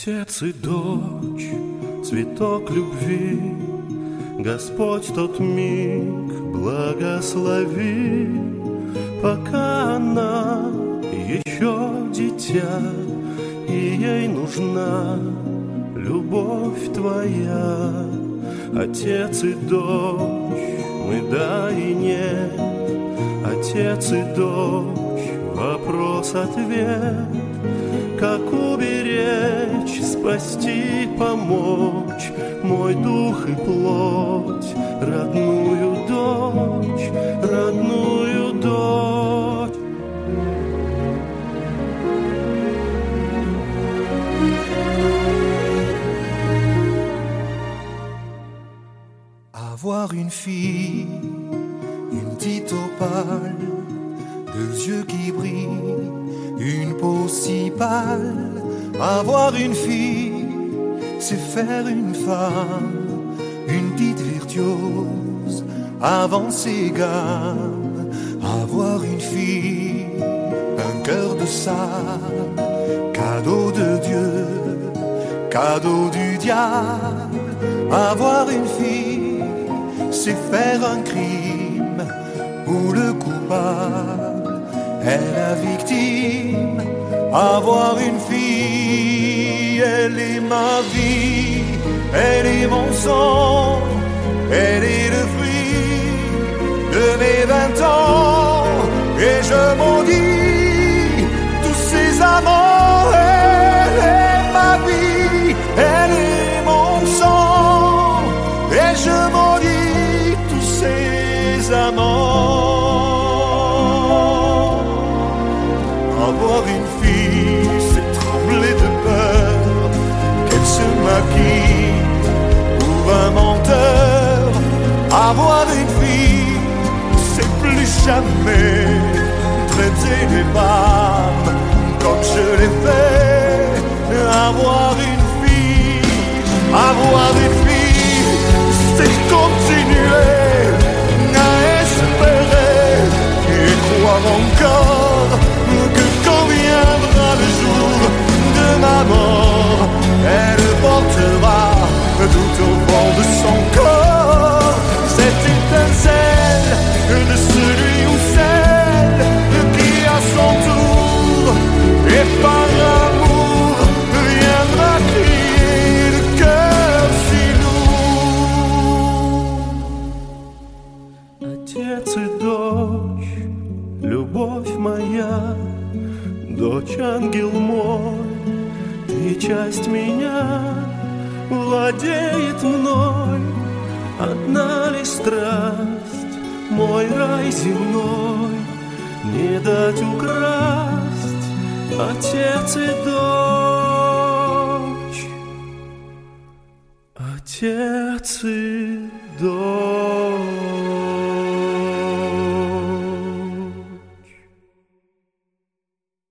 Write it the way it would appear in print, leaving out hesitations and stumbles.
Отец и дочь, цветок любви, Господь тот миг благослови, пока она еще дитя, и ей нужна любовь твоя. Отец и дочь, мы да и нет, отец и дочь, вопрос-ответ. Как уберечь, спасти, помочь мой дух и плоть, родную дочь, родную дочь. Avoir une fille, une petite opale, deux yeux qui brillent, une peau si pâle. Avoir une fille, c'est faire une femme, une petite virtuose, avancer gamme. Avoir une fille, un cœur de sable, cadeau de Dieu, cadeau du diable. Avoir une fille, c'est faire un crime où le coupable est la victime. Avoir une fille, elle est ma vie, elle est mon sang, elle est le fruit de mes 20 ans. Et je maudis tous ces amants. Elle est ma vie, elle est mon sang, et je maudis tous ces amants. Avoir une fille, c'est trembler de peur qu'elle se maquille pour un menteur. Avoir une fille, c'est plus jamais traiter les femmes comme je l'ai fait. Avoir une fille, c'est continuer à espérer et croire encore que quand viendra le jour de ma mort, elle portera tout au fond de son corps cette étincelle de celui ou celle qui à son tour et par amour viendra crier le cœur si lourd. Отец и дочь, любовь моя, дочь ангел мой, ты часть меня, владеет мной. Одна ли страсть, мой рай земной, не дать украсть отец и дочь, отец и дочь.